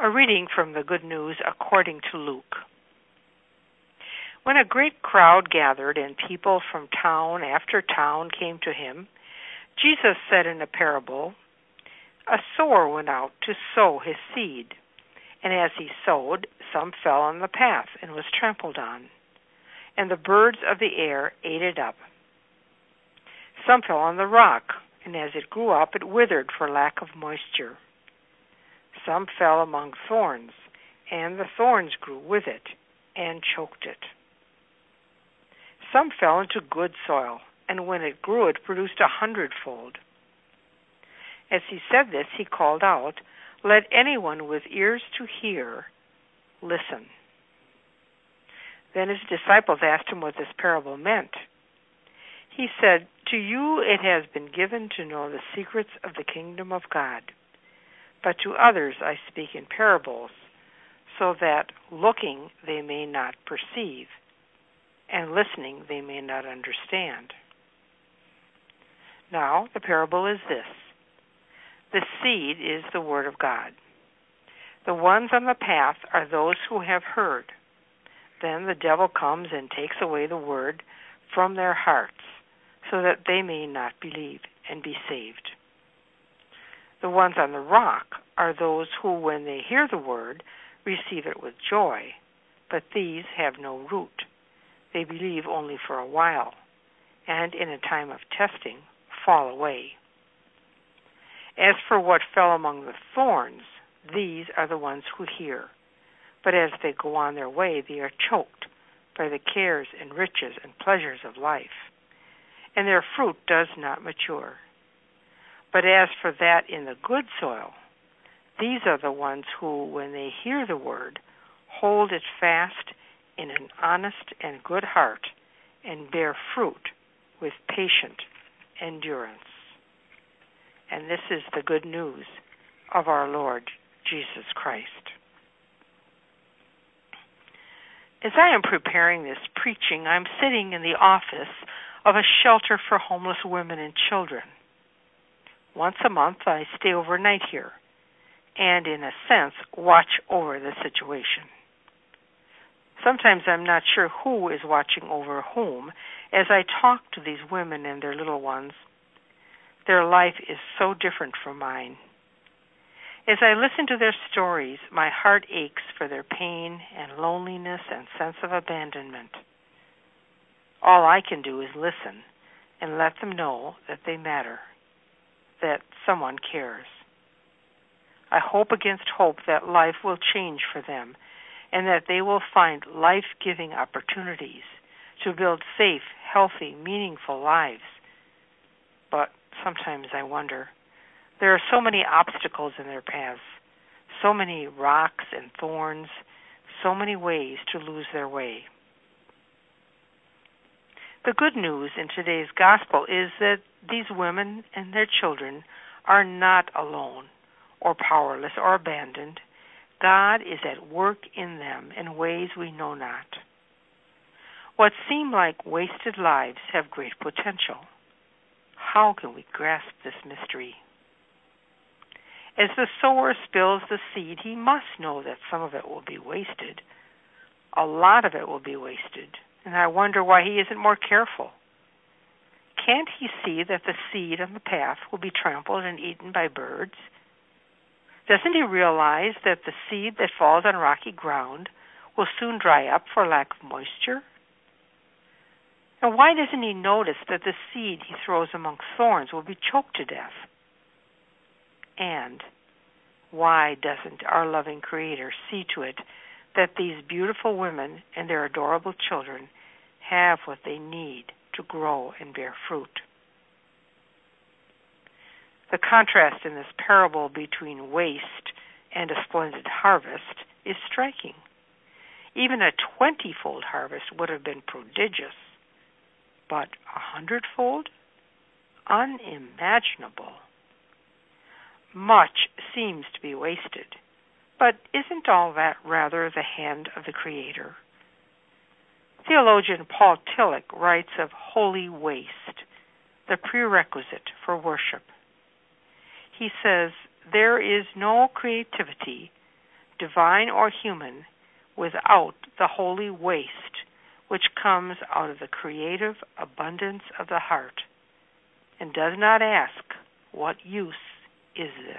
A reading from the Good News according to Luke. When a great crowd gathered and people from town after town came to him, Jesus said in a parable, "A sower went out to sow his seed, and as he sowed, some fell on the path and was trampled on, and the birds of the air ate it up. Some fell on the rock, and as it grew up, it withered for lack of moisture. Some fell among thorns, and the thorns grew with it and choked it. Some fell into good soil, and when it grew, it produced 100-fold. As he said this, he called out, "Let anyone with ears to hear listen." Then his disciples asked him what this parable meant. He said, "To you it has been given to know the secrets of the kingdom of God. But to others I speak in parables, so that looking they may not perceive, and listening they may not understand." Now, the parable is this. The seed is the word of God. The ones on the path are those who have heard. Then the devil comes and takes away the word from their hearts, so that they may not believe and be saved. The ones on the rock are those who, when they hear the word, receive it with joy, but these have no root. They believe only for a while, and in a time of testing, fall away. As for what fell among the thorns, these are the ones who hear, but as they go on their way, they are choked by the cares and riches and pleasures of life, and their fruit does not mature. But as for that in the good soil, these are the ones who, when they hear the word, hold it fast in an honest and good heart, and bear fruit with patient endurance. And this is the good news of our Lord Jesus Christ. As I am preparing this preaching, I'm sitting in the office of a shelter for homeless women and children. Once a month, I stay overnight here and, in a sense, watch over the situation. Sometimes I'm not sure who is watching over whom as I talk to these women and their little ones. Their life is so different from mine. As I listen to their stories, my heart aches for their pain and loneliness and sense of abandonment. All I can do is listen and let them know that they matter, that someone cares. I hope against hope that life will change for them and that they will find life-giving opportunities to build safe, healthy, meaningful lives. But sometimes I wonder, there are so many obstacles in their paths, so many rocks and thorns, so many ways to lose their way. The good news in today's gospel is that these women and their children are not alone or powerless or abandoned. God is at work in them in ways we know not. What seem like wasted lives have great potential. How can we grasp this mystery? As the sower spills the seed, he must know that some of it will be wasted. A lot of it will be wasted, and I wonder why he isn't more careful. Can't he see that the seed on the path will be trampled and eaten by birds? Doesn't he realize that the seed that falls on rocky ground will soon dry up for lack of moisture? And why doesn't he notice that the seed he throws among thorns will be choked to death? And why doesn't our loving Creator see to it that these beautiful women and their adorable children have what they need to grow and bear fruit? The contrast in this parable between waste and a splendid harvest is striking. Even a 20-fold harvest would have been prodigious, but 100-fold? Unimaginable. Much seems to be wasted, but isn't all that rather the hand of the Creator? Theologian Paul Tillich writes of holy waste, the prerequisite for worship. He says, "There is no creativity, divine or human, without the holy waste which comes out of the creative abundance of the heart, and does not ask, what use is this?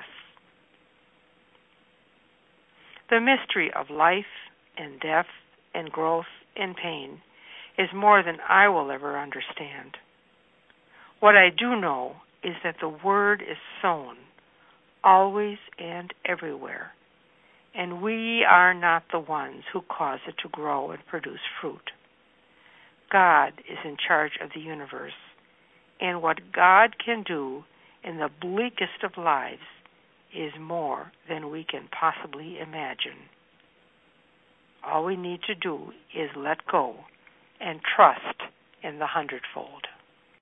The mystery of life and death and growth and pain is more than I will ever understand. What I do know is that the word is sown always and everywhere, and we are not the ones who cause it to grow and produce fruit. God is in charge of the universe, and what God can do in the bleakest of lives is more than we can possibly imagine. All we need to do is let go and trust in the hundredfold.